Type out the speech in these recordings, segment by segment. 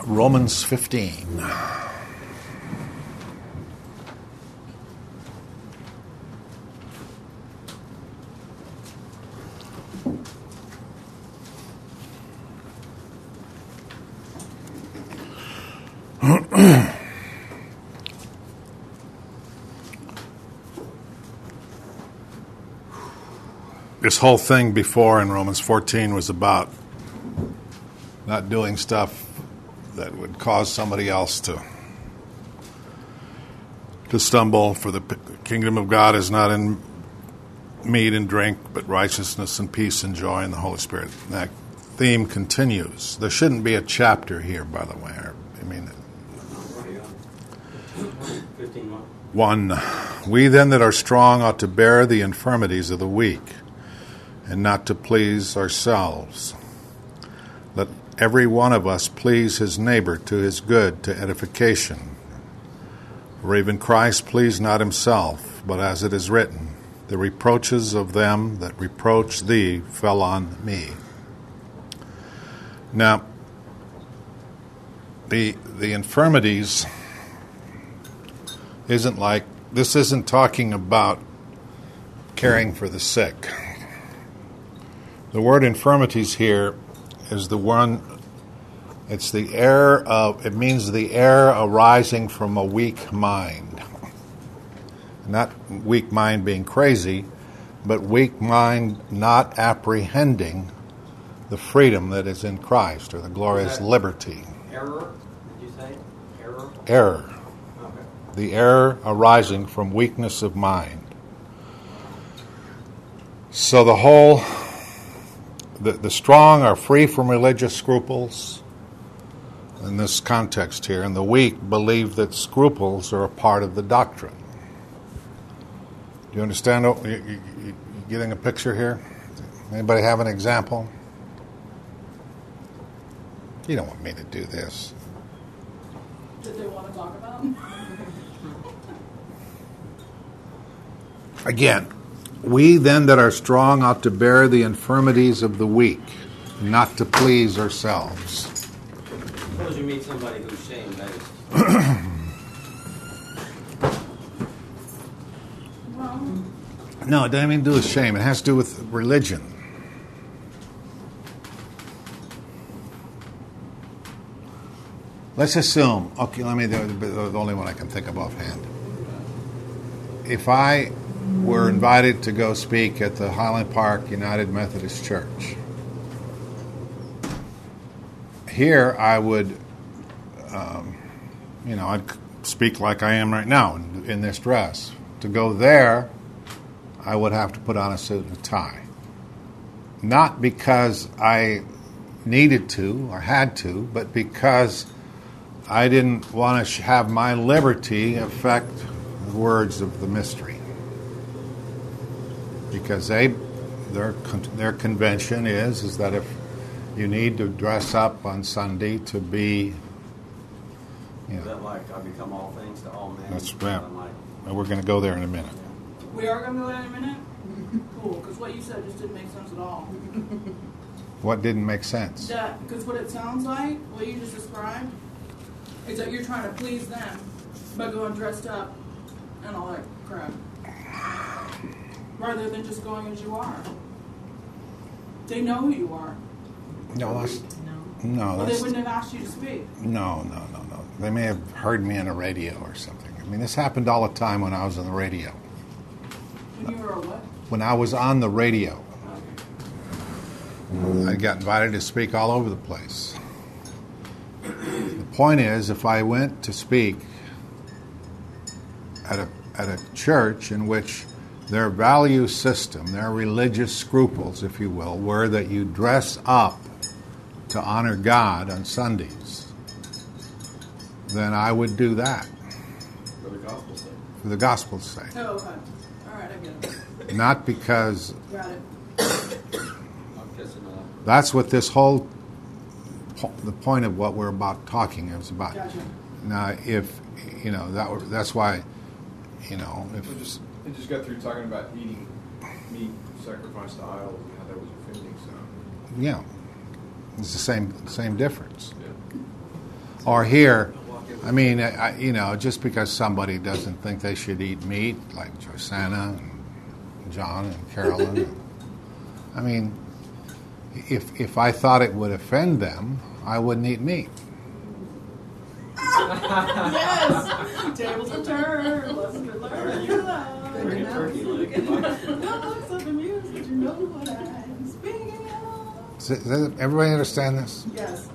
Romans 15. This whole thing before in Romans 14 was about not doing stuff that would cause somebody else to stumble. For the kingdom of God is not in meat and drink, but righteousness and peace and joy in the Holy Spirit. And that theme continues. There shouldn't be a chapter here, by the way. I mean, 1. We then that are strong ought to bear the infirmities of the weak, and not to please ourselves. Let every one of us please his neighbor to his good, to edification. For even Christ pleased not himself, but as it is written, the reproaches of them that reproach thee fell on me. Now, the infirmities this isn't talking about caring for the sick. The word infirmities here is the one, it means the error arising from a weak mind. Not weak mind being crazy, but weak mind not apprehending the freedom that is in Christ, or the glorious liberty. Error? Did you say? Error? Error. Okay. The error arising from weakness of mind. So the strong are free from religious scruples in this context here, and the weak believe that scruples are a part of the doctrine. Do you understand? You getting a picture here? Anybody have an example? You don't want me to do this. That they want to talk about? Again, we then that are strong ought to bear the infirmities of the weak, not to please ourselves. Suppose you meet somebody who's shame-based. No, it doesn't even do with shame. It has to do with religion. Let's assume, okay, the only one I can think of offhand. If I were invited to go speak at the Highland Park United Methodist Church, here I would, I'd speak like I am right now in this dress. To go there, I would have to put on a suit and a tie. Not because I needed to or had to, but because I didn't want to have my liberty affect the words of the mystery. Because their convention is that if you need to dress up on Sunday to be, Is that like I become all things to all men? That's right. We're going to go there in a minute. We are going to go there in a minute? Cool, because what you said just didn't make sense at all. What didn't make sense? Because what it sounds like, what you just described, is that you're trying to please them by going dressed up and all that crap. Rather than just going as you are. They know who you are. No, Well, they wouldn't have asked you to speak. No. They may have heard me on a radio or something. I mean, this happened all the time when I was on the radio. When you were a what? When I was on the radio. I got invited to speak all over the place. The point is, if I went to speak at a church in which their value system, their religious scruples, if you will, were that you dress up to honor God on Sundays, then I would do that. For the gospel's sake. For the gospel's sake. Oh, okay. All right, I get it. Not because... Got it. I'm guessing that's what this whole... the point of what we're about talking is about. Gotcha. Now, if, that's why, if... They just got through talking about eating meat sacrificed to idols and how that was offending some. Yeah. It's the same difference. Yeah. Or here, I mean, just because somebody doesn't think they should eat meat, like Josanna and John and Carolyn, I mean, if I thought it would offend them, I wouldn't eat meat. Yes! Tables will turn, lessons will learn, you love. Bring a turkey leg. No looks of amused, but you know what I'm speaking of. Does everybody understand this? Yes.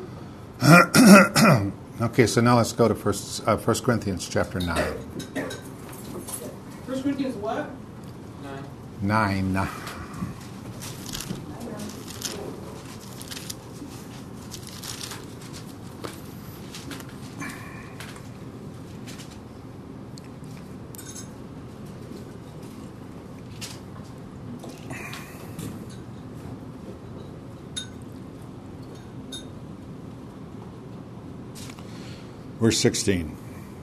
Okay, so now let's go to 1 Corinthians chapter 9. 1 Corinthians what? 9. Verse 16.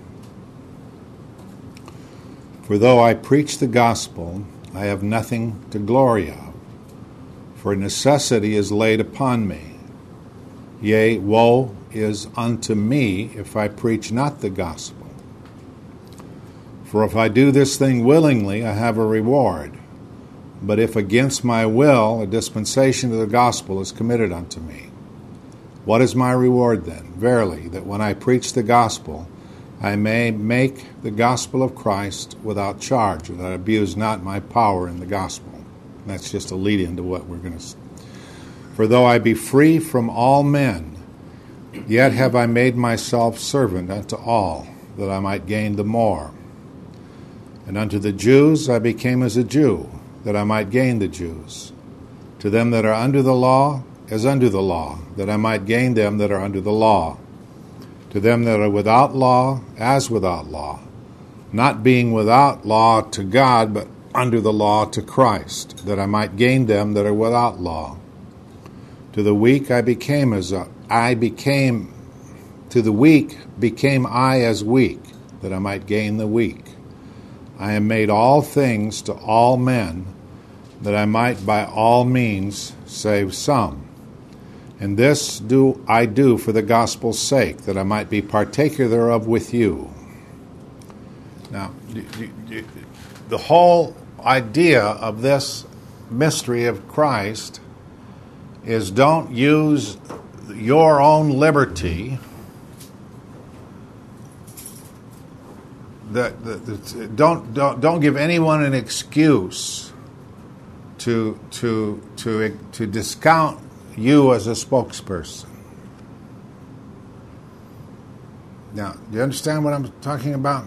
For though I preach the gospel, I have nothing to glory of, for necessity is laid upon me. Yea, woe is unto me if I preach not the gospel. For if I do this thing willingly, I have a reward. But if against my will, a dispensation of the gospel is committed unto me. What is my reward then? Verily, that when I preach the gospel, I may make the gospel of Christ without charge, that I abuse not my power in the gospel. And that's just a lead into what we're going to see. For though I be free from all men, yet have I made myself servant unto all, that I might gain the more. And unto the Jews I became as a Jew, that I might gain the Jews. To them that are under the law, as under the law, that I might gain them that are under the law. To them that are without law, as without law, not being without law to God, but under the law to Christ, that I might gain them that are without law. To the weak to the weak became I as weak, that I might gain the weak. I am made all things to all men, that I might by all means save some. And this do I do for the gospel's sake, that I might be partaker thereof with you. Now, the whole idea of this mystery of Christ is don't use your own liberty, don't give anyone an excuse to discount you as a spokesperson. Now, do you understand what I'm talking about?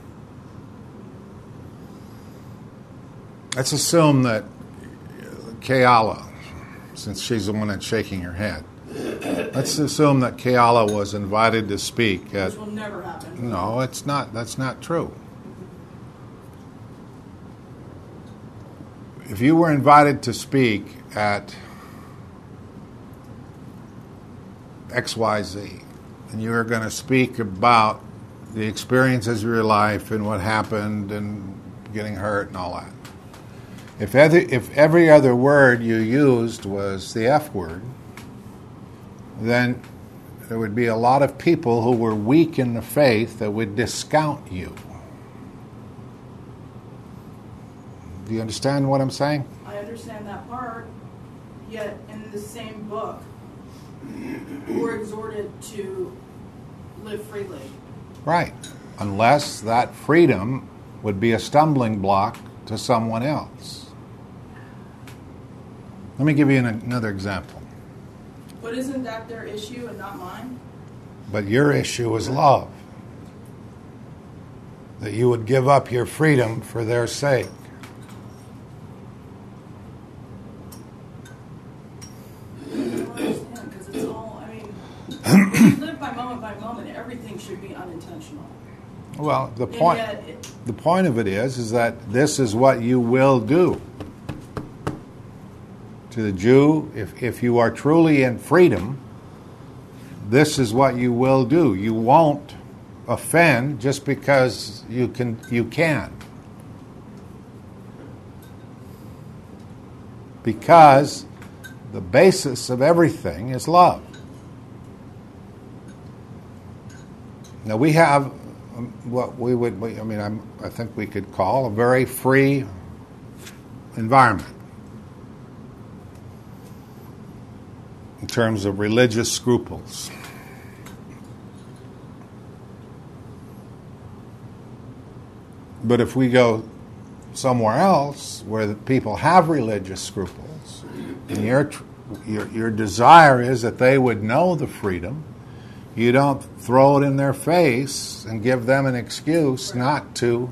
Let's assume that Keala, since she's the one that's shaking her head, let's assume that Keala was invited to speak at... Which will never happen. No, it's not. That's not true. If you were invited to speak at XYZ, and you were going to speak about the experiences of your life and what happened and getting hurt and all that. If every other word you used was the F word, then there would be a lot of people who were weak in the faith that would discount you. Do you understand what I'm saying? I understand that part, yet in the same book, we're exhorted to live freely. Right. Unless that freedom would be a stumbling block to someone else. Let me give you another example. But isn't that their issue and not mine? But your issue is love. That you would give up your freedom for their sake. Because it's all, if you live by moment, everything should be unintentional. Well, the point of it is that this is what you will do. To the Jew, if you are truly in freedom, this is what you will do. You won't offend just because you can. Because the basis of everything is love. Now we have what we would, I think we could call a very free environment in terms of religious scruples. But if we go somewhere else where the people have religious scruples, and your desire is that they would know the freedom, you don't throw it in their face and give them an excuse not to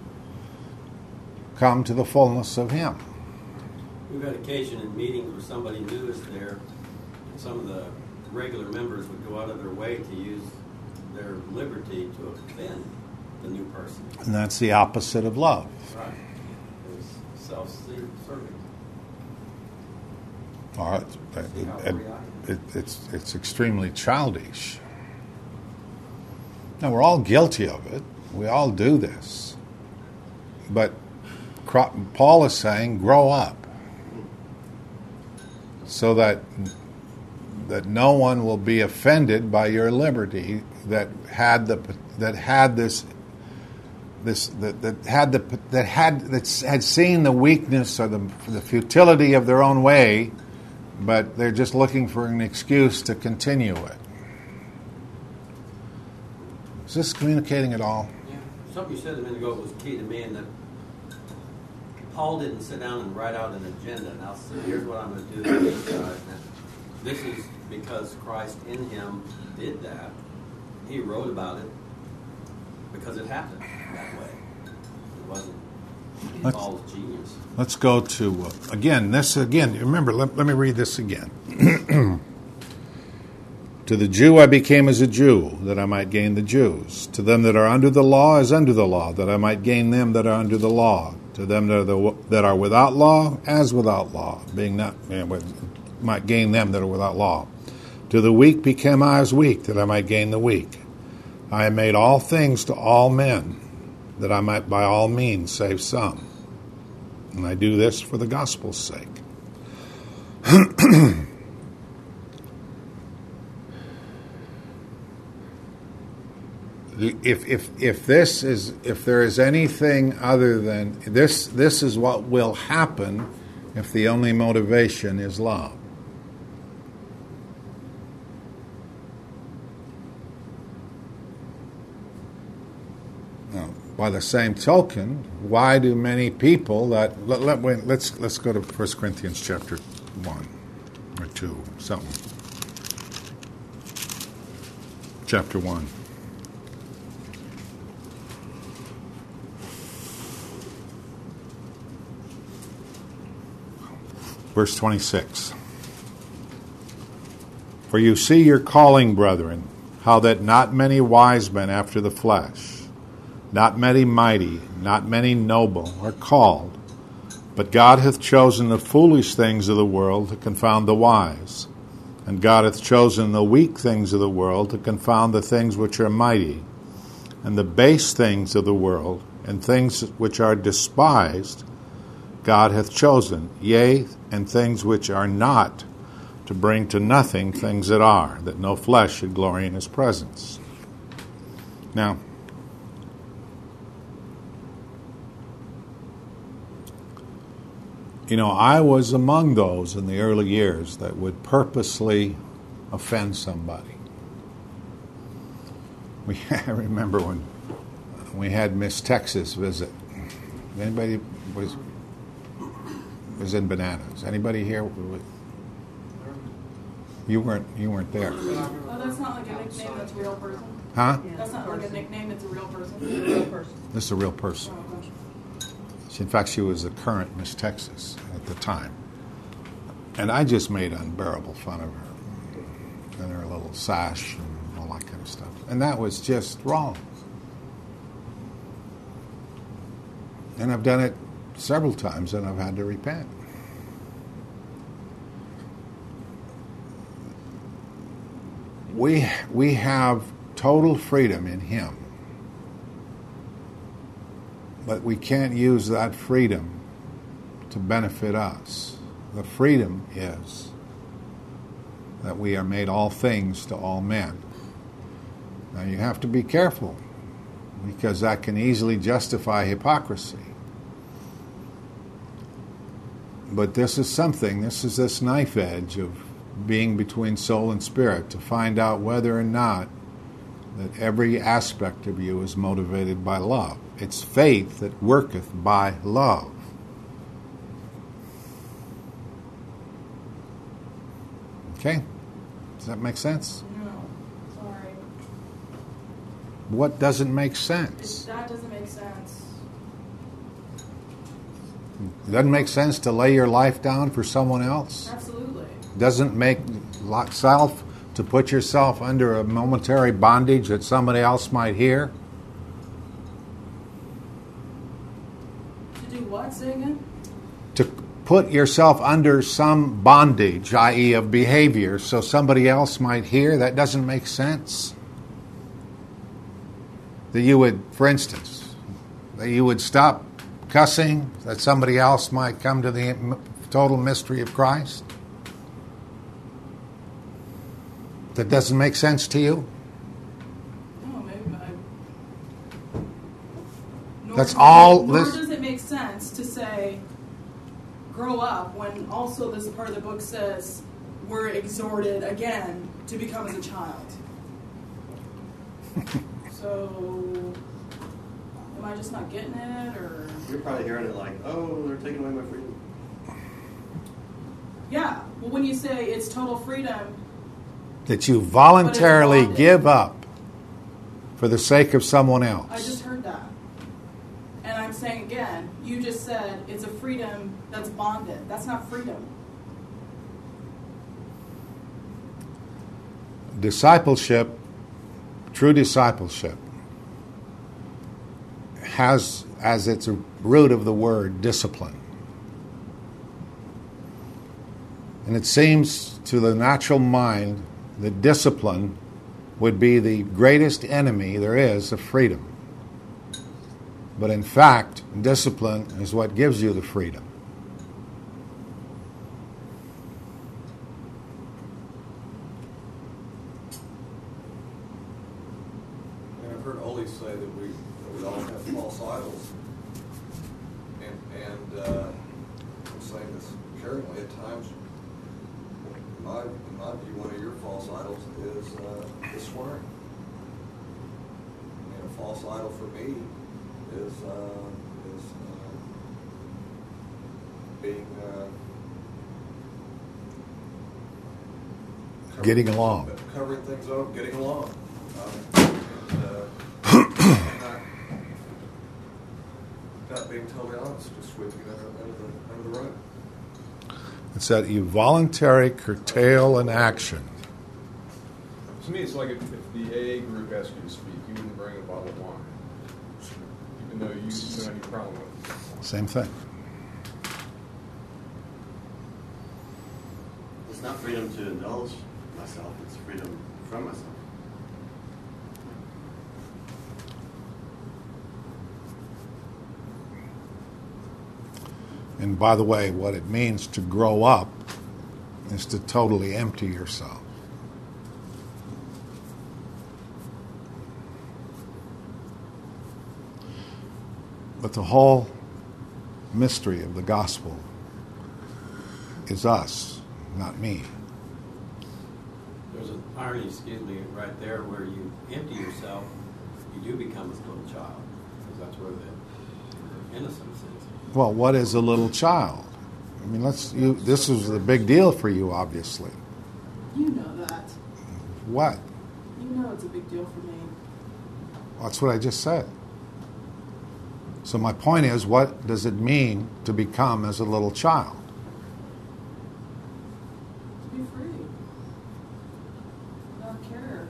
come to the fullness of Him. We've had occasion in meetings where somebody new is there, and some of the regular members would go out of their way to use their liberty to offend the new person. And that's the opposite of love. Right. It's self-serving. Oh, it's extremely childish. Now, we're all guilty of it. We all do this. But Paul is saying, grow up, so that no one will be offended by your liberty that had seen the weakness or the futility of their own way, but they're just looking for an excuse to continue it. Is this communicating at all? Yeah. Something you said a minute ago was key to me, and that Paul didn't sit down and write out an agenda. Now, so here's what I'm going to do. This is because Christ in him did that. He wrote about it because it happened that way. It wasn't Paul's genius. Let's go to, remember, let me read this again. To the Jew I became as a Jew, that I might gain the Jews. To them that are under the law as under the law, that I might gain them that are under the law. To them that are without law as without law, might gain them that are without law. To the weak became I as weak, that I might gain the weak. I have made all things to all men, that I might by all means save some. And I do this for the gospel's sake. If there is anything other than this is what will happen if the only motivation is love. Now, by the same token, why do many people let's go to 1 Corinthians chapter 1 or 2 something. Chapter 1. Verse 26. For you see your calling, brethren, how that not many wise men after the flesh, not many mighty, not many noble are called, but God hath chosen the foolish things of the world to confound the wise, and God hath chosen the weak things of the world to confound the things which are mighty, and the base things of the world, and things which are despised, God hath chosen, yea, and things which are not, to bring to nothing things that are, that no flesh should glory in his presence. Now, I was among those in the early years that would purposely offend somebody. I remember when we had Miss Texas visit. Anybody was in Bananas? Anybody here? You weren't there. Oh, that's not like a nickname. That's a real person. Huh? That's not like a nickname. It's a real person. It's a real person. This is a real person. Oh, gosh. In fact, she was the current Miss Texas at the time. And I just made unbearable fun of her. And her little sash and all that kind of stuff. And that was just wrong. And I've done it several times and I've had to repent. We have total freedom in Him. But we can't use that freedom to benefit us. The freedom is that we are made all things to all men. Now you have to be careful, because that can easily justify hypocrisy. But this is this knife edge of being between soul and spirit, to find out whether or not that every aspect of you is motivated by love. It's faith that worketh by love. Okay? Does that make sense? No, sorry. What doesn't make sense? That doesn't make sense. It doesn't make sense to lay your life down for someone else? Absolutely. Doesn't make self to put yourself under a momentary bondage that somebody else might hear? To do what, say again? To put yourself under some bondage, i.e. of behavior, so somebody else might hear? That doesn't make sense. That you would, for instance, that you would stop cussing, that somebody else might come to the total mystery of Christ? That doesn't make sense to you? No, maybe That's all. Nor does it make sense to say, grow up, when also this part of the book says we're exhorted again to become as a child. So, am I just not getting it, or? You're probably hearing it like, oh, they're taking away my freedom. Yeah. Well, when you say it's total freedom, That you voluntarily bondage. give up for the sake of someone else. I just heard that. And I'm saying again, you just said it's a freedom that's bonded. That's not freedom. Discipleship, true discipleship, has as its root of the word discipline. And it seems to the natural mind that discipline would be the greatest enemy there is of freedom. But in fact, discipline is what gives you the freedom. And I've heard Ole say that we all have false idols. And I'm saying this caringly at times. In my view, one of your false idols is swearing. And a false idol for me is being Getting along. covering things up, getting along, not being totally honest, just sweeping it under the rug. It's that you voluntarily curtail an action. To me, it's like if the AA group asked you to speak, you wouldn't bring a bottle of wine, even though you don't have any problem with it. Same thing. It's not freedom to indulge myself, it's freedom from myself. And by the way, what it means to grow up is to totally empty yourself. But the whole mystery of the gospel is us, not me. There's an irony, right there where you empty yourself, you do become a little child. Because that's where the innocence is. Well, what is a little child? I mean, this is a big deal for you, obviously. You know that. What? You know it's a big deal for me. That's what I just said. So my point is, what does it mean to become as a little child? To be free. Not care.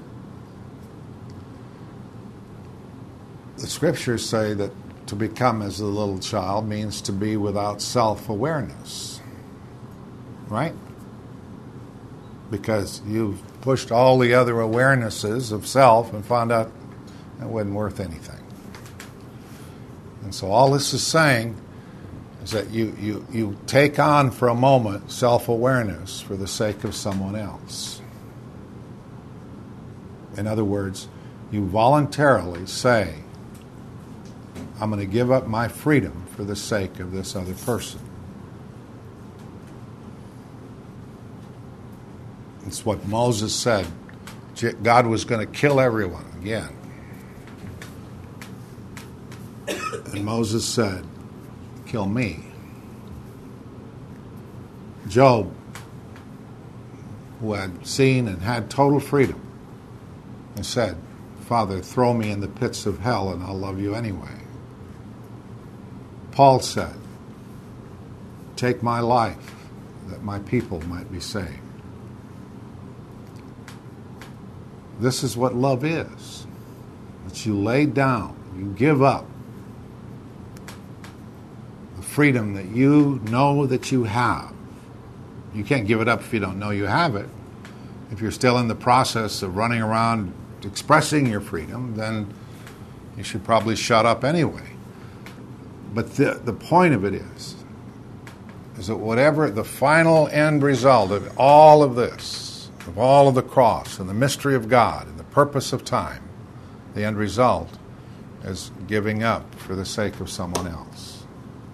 The scriptures say that to become as a little child means to be without self-awareness. Right? Because you've pushed all the other awarenesses of self and found out it wasn't worth anything. And so all this is saying is that you take on for a moment self-awareness for the sake of someone else. In other words, you voluntarily say, I'm going to give up my freedom for the sake of this other person. It's what Moses said. God was going to kill everyone again. And Moses said, kill me. Job, who had seen and had total freedom, and said, Father, throw me in the pits of hell and I'll love you anyway. Paul said, take my life that my people might be saved. This is what love is. That you lay down, you give up the freedom that you know that you have. You can't give it up if you don't know you have it. If you're still in the process of running around expressing your freedom, then you should probably shut up anyway. But the point of it is that whatever the final end result of all of this, of all of the cross and the mystery of God and the purpose of time, the end result is giving up for the sake of someone else.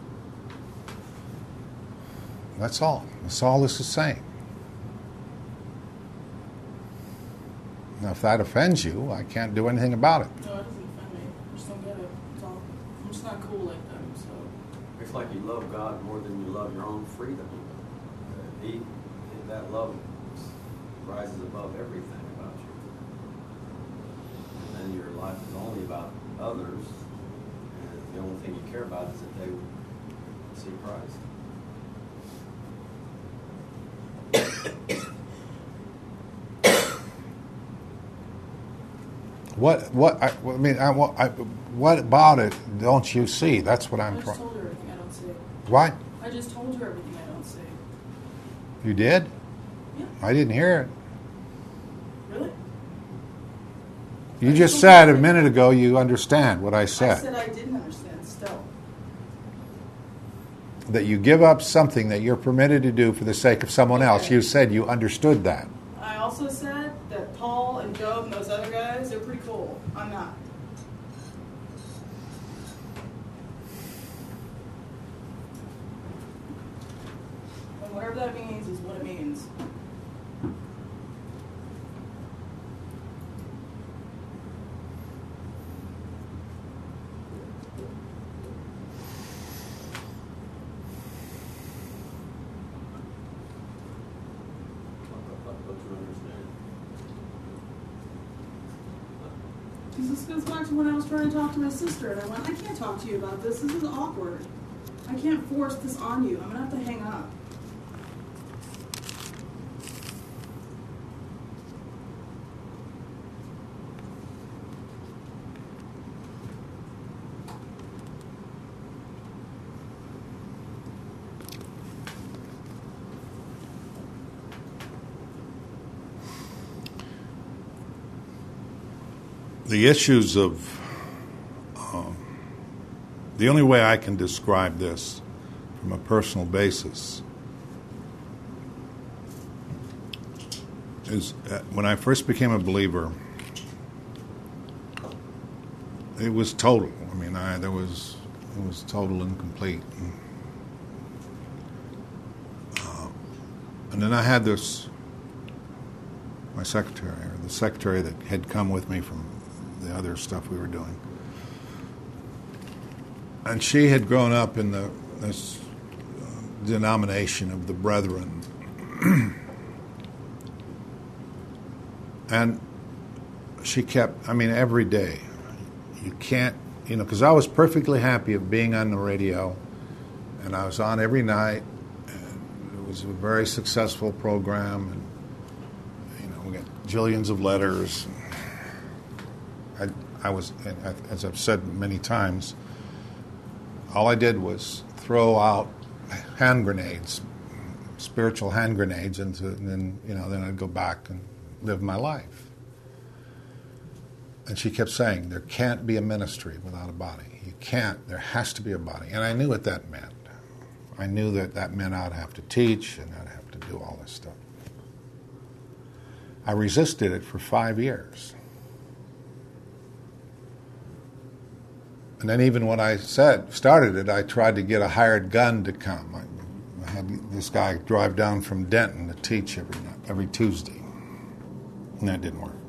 That's all. That's all this is saying. Now, if that offends you, I can't do anything about it. No, it doesn't offend me. I just don't get it. It's all, I'm just not cool like them, so. It's like you love God more than you love your own freedom. That love rises above everything about you. And then your life is only about others. And the only thing you care about is that they see Christ. What about it don't you see? That's what I I'm just told her everything I don't see. What? I just told her everything I don't see. You did? Yeah. I didn't hear it. Really? You just said a minute ago you understand what I I said. said I didn't understand still. That you give up something that you're permitted to do for the sake of someone else. Okay. You said you understood that. I also said that Paul and Job and those other guys, they're pretty cool. I'm not. And whatever that means is what it means. This goes back to when I was trying to talk to my sister, and I went, I can't talk to you about this. This is awkward. I can't force this on you. I'm going to have to hang up. The issues of the only way I can describe this from a personal basis is when I first became a believer, it was total. I mean, it was total and complete. And then I had my secretary, or the secretary that had come with me from the other stuff we were doing. And she had grown up in this denomination of the Brethren. And she kept, every day, you can't, because I was perfectly happy of being on the radio, and I was on every night, and it was a very successful program, and, we got jillions of letters. I was, as I've said many times, all I did was throw out hand grenades, spiritual hand grenades, and then I'd go back and live my life. And she kept saying, there can't be a ministry without a body. You can't. There has to be a body. And I knew what that meant. I knew that meant I'd have to teach and I'd have to do all this stuff. I resisted it for 5 years. And then even when I started it, I tried to get a hired gun to come. I had this guy drive down from Denton to teach every Tuesday. And that didn't work.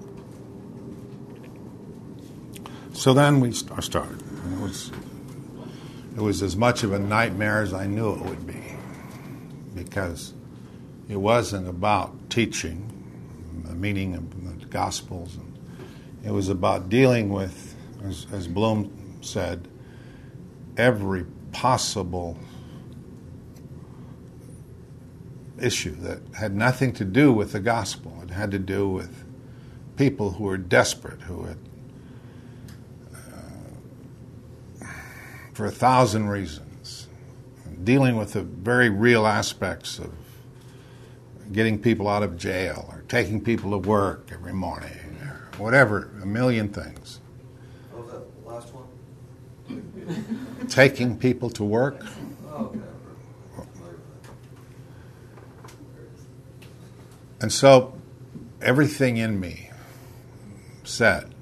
So then we started. And it was as much of a nightmare as I knew it would be, because it wasn't about teaching the meaning of the Gospels. And it was about dealing with, as Bloom said, every possible issue that had nothing to do with the gospel. It had to do with people who were desperate, who had, for 1,000 reasons, dealing with the very real aspects of getting people out of jail or taking people to work every morning or whatever, a million things. What was that last one? Taking people to work. Oh, okay. And so everything in me said,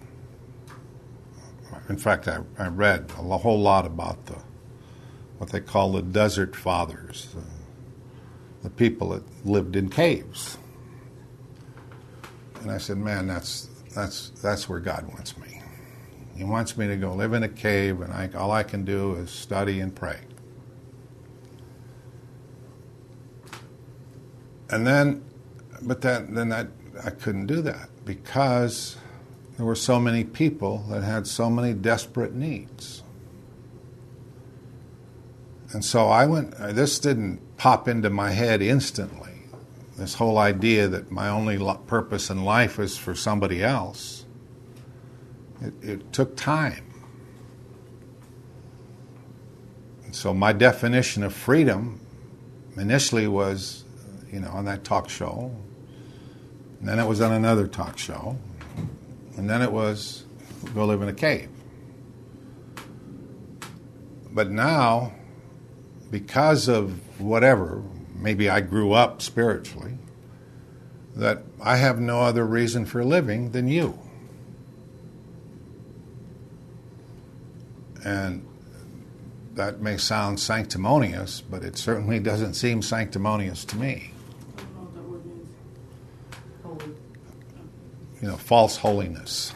in fact, I read a whole lot about what they call the Desert Fathers, the people that lived in caves. And I said, man, that's where God wants me. He wants me to go live in a cave, and all I can do is study and pray. And then I couldn't do that, because there were so many people that had so many desperate needs. And so this didn't pop into my head instantly, this whole idea that my only purpose in life is for somebody else. It took time. And so my definition of freedom initially was, on that talk show. And then it was on another talk show. And then it was go live in a cave. But now, because of whatever, maybe I grew up spiritually, that I have no other reason for living than you. And that may sound sanctimonious, but it certainly doesn't seem sanctimonious to me. I don't know what that word means. Holy. False holiness.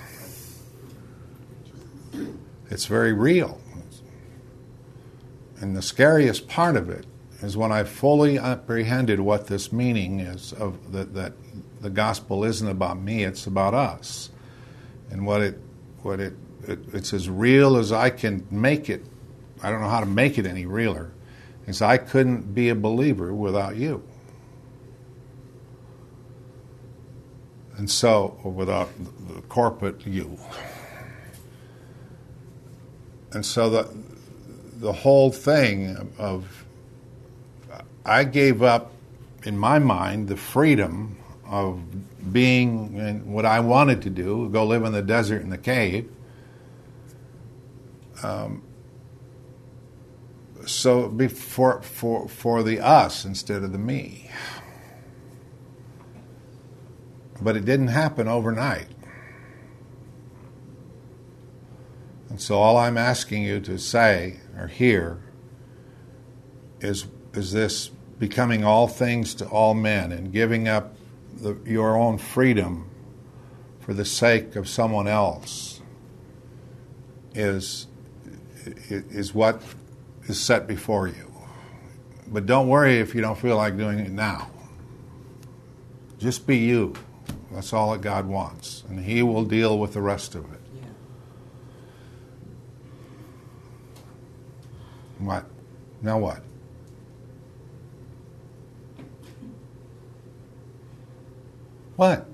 It's very real. And the scariest part of it is when I fully apprehended what this meaning is, of that the gospel isn't about me, it's about us. And it's as real as I can make it. I don't know how to make it any realer. Is I couldn't be a believer without you. And so, or without the corporate you. And so the whole thing of, I gave up, in my mind, the freedom of being in what I wanted to do, go live in the desert in the cave. So for the us instead of the me. But it didn't happen overnight. And so all I'm asking you to say or hear is this becoming all things to all men and giving up your own freedom for the sake of someone else is what is set before you. But don't worry if you don't feel like doing it now. Just be you. That's all that God wants. And He will deal with the rest of it. Yeah. What? Now what? What?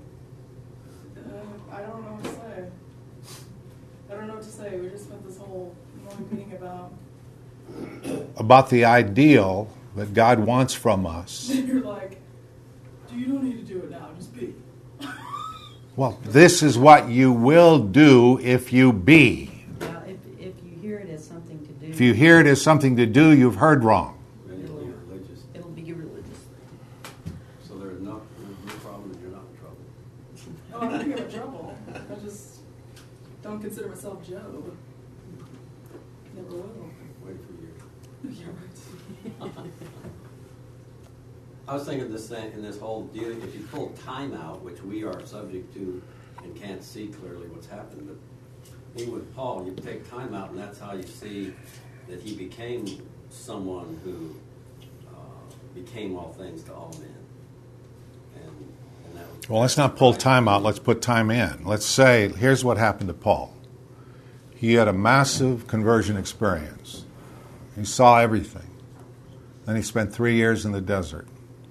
I don't know what to say. I don't know what to say. We just spent this whole morning meeting about the ideal that God wants from us. You're like, you don't need to do it now. Just be. Well, this is what you will do if you be. Well, if you hear it as something to do. If you hear it as something to do, you've heard wrong. It'll be religious. So there's no problem and you're not in trouble. Oh, I don't think I'm in trouble. I just don't consider myself Job. Never will. Wait for you. Yeah, right. I was thinking this thing in this whole deal. If you pull time out, which we are subject to, and can't see clearly what's happened, but even with Paul, you take time out, and that's how you see that he became someone who became all things to all men. And that was Well, let's not pull time out. Let's put time in. Let's say, here's what happened to Paul. He had a massive conversion experience. He saw everything. Then he spent 3 years in the desert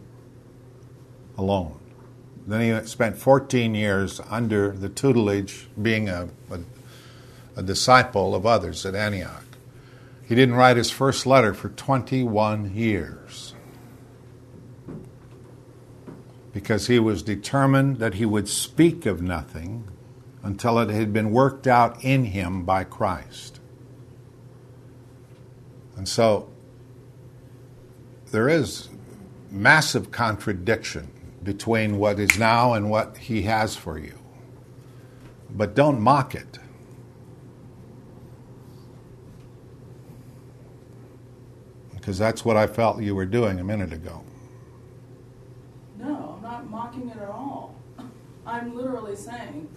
alone. Then he spent 14 years under the tutelage, being a disciple of others at Antioch. He didn't write his first letter for 21 years because he was determined that he would speak of nothing until it had been worked out in him by Christ. And so there is massive contradiction between what is now and what he has for you. But don't mock it. Because that's what I felt you were doing a minute ago. No, I'm not mocking it at all. I'm literally saying,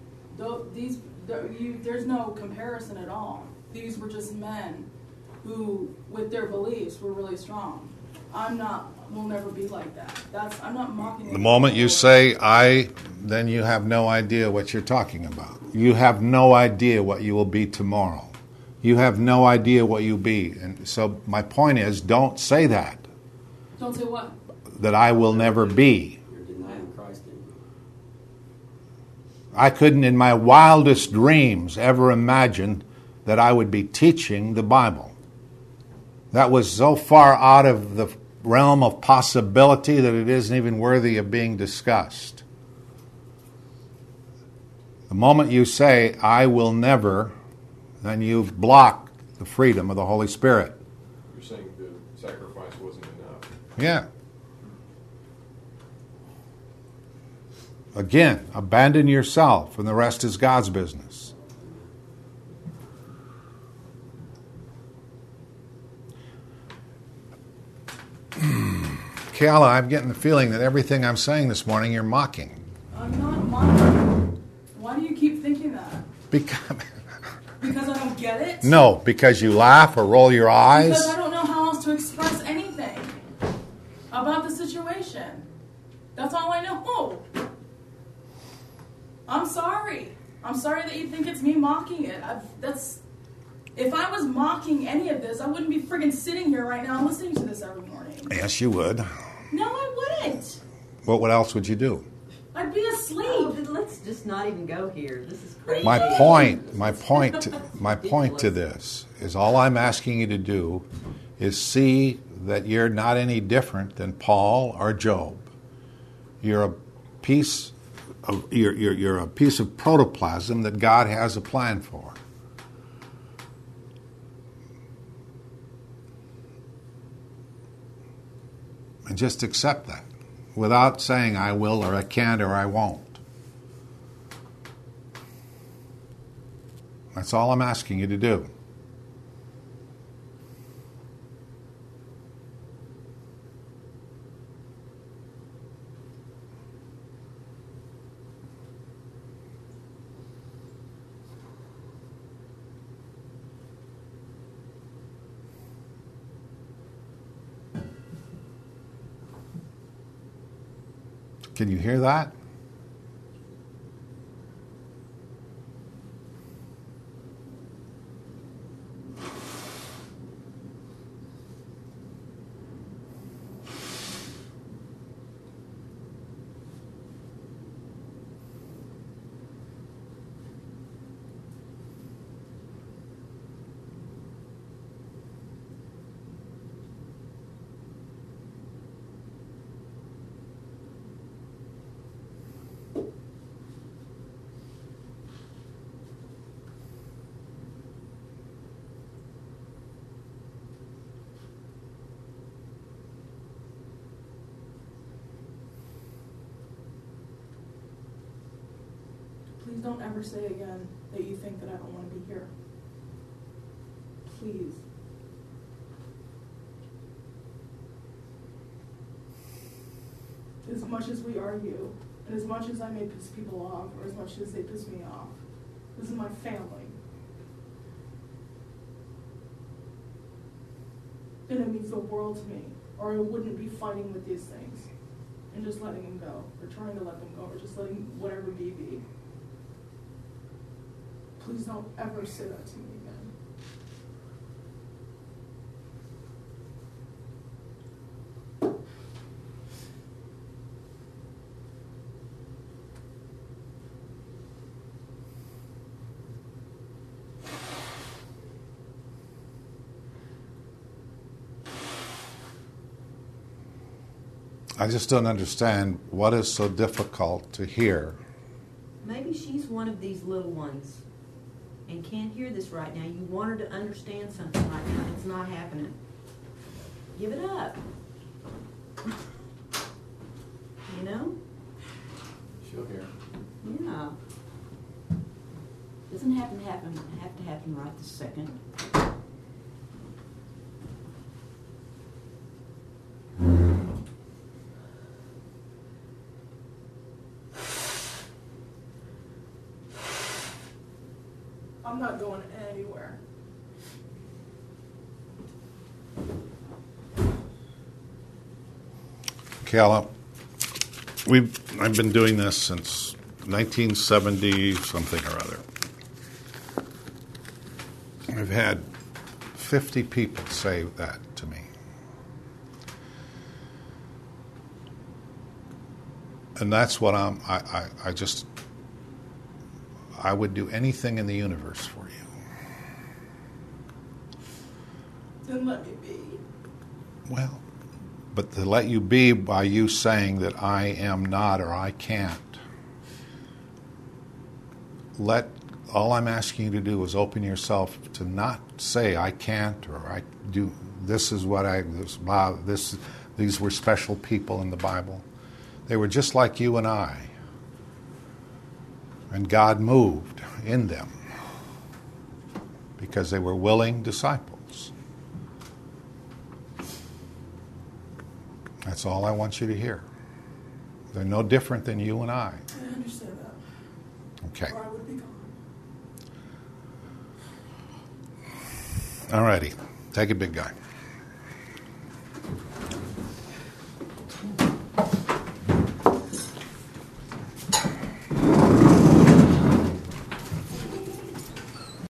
there's no comparison at all. These were just men who, with their beliefs, were really strong. Will never be like that. I'm not mocking it. The moment you say I, then you have no idea what you're talking about. You have no idea what you will be tomorrow. You have no idea what you'll be. And so my point is, don't say that. Don't say what? That I will never be. you're denying Christ in you. I couldn't in my wildest dreams ever imagine that I would be teaching the Bible. That was so far out of the realm of possibility that it isn't even worthy of being discussed. The moment you say, I will never, then you've blocked the freedom of the Holy Spirit. You're saying the sacrifice wasn't enough. Yeah. Again, abandon yourself, and the rest is God's business. Kayla, I'm getting the feeling that everything I'm saying this morning you're mocking. I'm not mocking. Why do you keep thinking that? Because I don't get it? no, because you laugh or roll your eyes. Because I don't know how else to express anything about the situation. That's all I know. I'm sorry. I'm sorry that you think it's me mocking it. If I was mocking any of this, I wouldn't be friggin' sitting here right now listening to this every morning. Yes, you would. No, I wouldn't. What else would you do? I'd be asleep. Oh, then let's just not even go here. This is crazy. My point to this is all I'm asking you to do is see that you're not any different than Paul or Job. You're a piece of you're a piece of protoplasm that God has a plan for. And just accept that without saying I will or I can't or I won't. That's all I'm asking you to do. Can you hear that? Please don't ever say again that you think that I don't want to be here. Please. As much as we argue, and as much as I may piss people off, or as much as they piss me off, this is my family. And it means the world to me, or I wouldn't be fighting with these things and just letting them go, or trying to let them go, or just letting whatever be. Please don't ever say that to me again. I just don't understand what is so difficult to hear. Maybe she's one of these little ones and can't hear this right now. You want her to understand something right now. It's not happening. Give it up. You know? She'll hear. Yeah. Doesn't have to happen right this second. I'm not going anywhere. Kayla, I've been doing this since 1970 something or other. I've had 50 people say that to me. And that's what I would do anything in the universe for you. Then let me be. Well, but to let you be by you saying that I am not or I can't. All I'm asking you to do is open yourself to not say I can't or I do. These were special people in the Bible. They were just like you and I. And God moved in them because they were willing disciples. That's all I want you to hear. They're no different than you and I. I understand that. Okay. Or I would be gone. All righty. Take it, big guy.